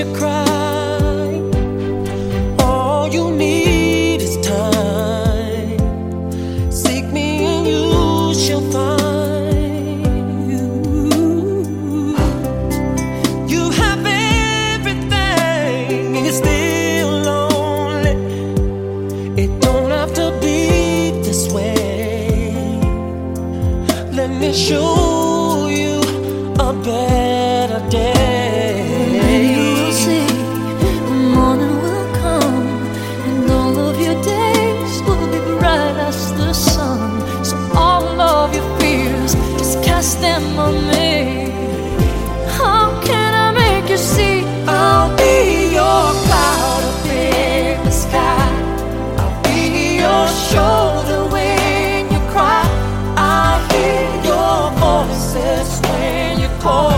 you cry. All you need is time. Seek me and you shall find. You have everything and you're still lonely. It don't have to be this way. Let me show you a better day. You'll see the morning will come, and all of your days will be bright as the sun. So all of your fears, just cast them on me. How can I make you see? I'll be your cloud up in the sky. I'll be your shoulder when you cry. I hear your voices when you call.